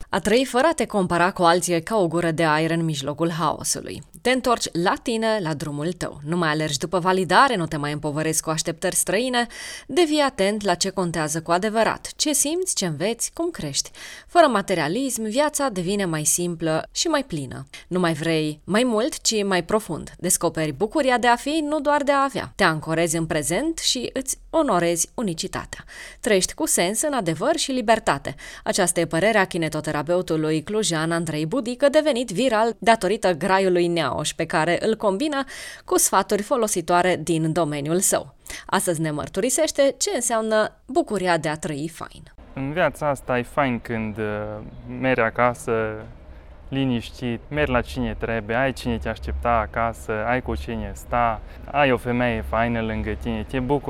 A trăi fără a te compara cu alții e ca o gură de aer în mijlocul haosului. Te întorci la tine, la drumul tău. Nu mai alergi după validare, nu te mai împovărezi cu așteptări străine, devii atent la ce contează cu adevărat, ce simți, ce înveți, cum crești. Fără materialism, viața devine mai simplă și mai plină. Nu mai vrei mai mult, ci mai profund. Descoperi bucuria de a fi, nu doar de a avea. Te ancorezi în prezent și îți onorezi unicitatea. Trăiești cu sens în adevăr și libertate. Aceasta e părerea kinetoterapeutului clujean Andrei Budică, devenit viral datorită graiului Neauș, pe care îl combină cu sfaturi folositoare din domeniul său. Astăzi ne mărturisește ce înseamnă bucuria de a trăi fain. În viața asta e fain când mergi acasă liniștit, mergi la cine trebuie, ai cine te aștepta acasă, ai cu cine sta, ai o femeie faină lângă tine,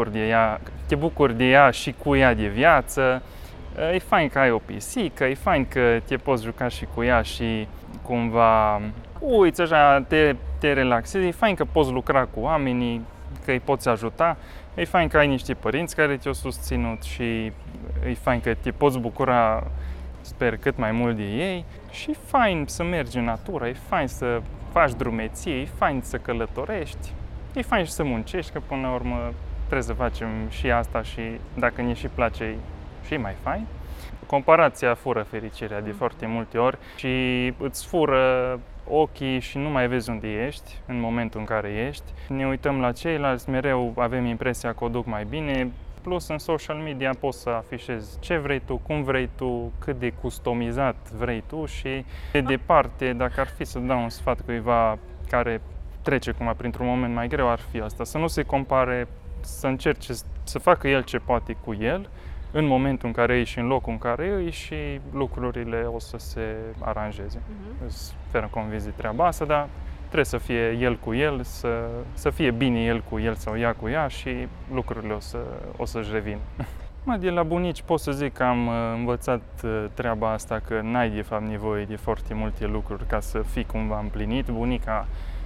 te bucuri de ea și cu ea de viață. E fain că ai o pisică, e fain că te poți juca și cu ea și cumva uiți așa, te relaxezi, e fain că poți lucra cu oamenii, că îi poți ajuta, e fain că ai niște părinți care te-au susținut și e fain că te poți bucura, sper, cât mai mult de ei și e fain să mergi în natură, e fain să faci drumeție, e fain să călătorești, e fain și să muncești, că până la urmă trebuie să facem și asta și dacă ne și place și mai fain. Comparația fură fericirea de foarte multe ori și îți fură ochii și nu mai vezi unde ești în momentul în care ești. Ne uităm la ceilalți, mereu avem impresia că o duc mai bine, plus în social media poți să afișezi ce vrei tu, cum vrei tu, cât de customizat vrei tu și de departe, dacă ar fi să dau un sfat cuiva care trece cumva printr-un moment mai greu, ar fi asta, să nu se compare, să încerce să facă el ce poate cu el, în momentul în care e și în locul în care e și lucrurile o să se aranjeze. Sunt ferm convins de treaba asta, dar trebuie să fie el cu el, să fie bine el cu el sau ea cu ea și lucrurile o să-și revină. De la bunici pot să zic că am învățat treaba asta, că n-ai de fapt nevoie de foarte multe lucruri ca să fii cumva împlinit. Bunica,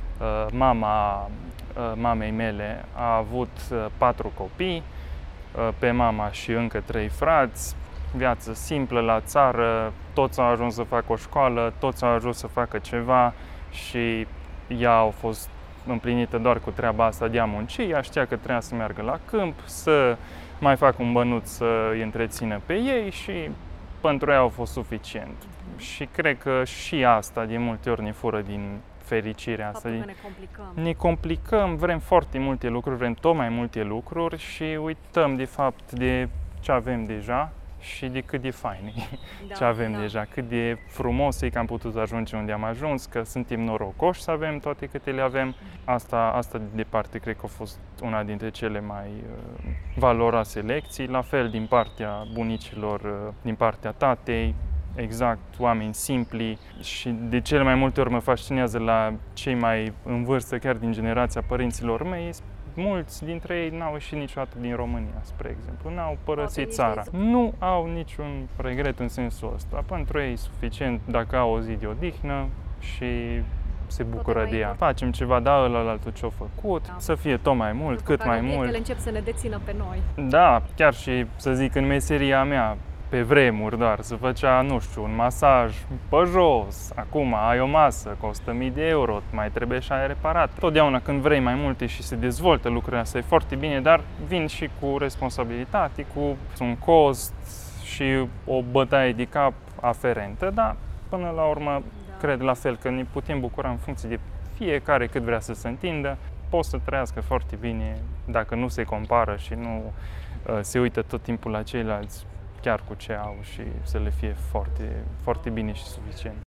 mama mamei mele, a avut 4 copii, pe mama și încă 3 frați, viață simplă la țară, toți au ajuns să facă o școală, toți au ajuns să facă ceva și ea a fost împlinită doar cu treaba asta de a munci, ea știa că trebuia să meargă la câmp, să mai facă un bănuț să îi întrețină pe ei și pentru ea a fost suficient. Și cred că și asta de multe ori ne fură din fericirea asta. Ne complicăm, vrem foarte multe lucruri, vrem tot mai multe lucruri și uităm de fapt de ce avem deja și de cât de fain e ce avem deja, cât de frumos e că am putut ajunge unde am ajuns, că suntem norocoși să avem toate câte le avem. Asta de departe cred că a fost una dintre cele mai valoroase lecții, la fel din partea bunicilor, din partea tatei. Exact, oameni simpli și de cele mai multe ori mă fascinează la cei mai în vârstă, chiar din generația părinților mei, mulți dintre ei n-au ieșit niciodată din România, spre exemplu, n-au părăsit țara. Nu au niciun regret în sensul ăsta. Pentru ei e suficient dacă au o zi de odihnă și se bucură de ea. Facem ceva, da, ălalăltul ce-a făcut, să fie tot mai mult, cât mai mult. Ele încep să ne dețină pe noi. Da, chiar și, să zic, în meseria mea, pe vremuri doar, se făcea, nu știu, un masaj pe jos, acum ai o masă, costă 1000 de euro, mai trebuie și aia reparat. Totdeauna când vrei mai multe și se dezvoltă lucrurile astea, e foarte bine, dar vin și cu responsabilitate, cu un cost și o bătaie de cap aferentă, dar până la urmă cred la fel că ne putem bucura în funcție de fiecare cât vrea să se întindă, pot să trăiască foarte bine dacă nu se compară și nu se uită tot timpul la ceilalți, chiar cu ce au și să le fie foarte, foarte bine și suficient.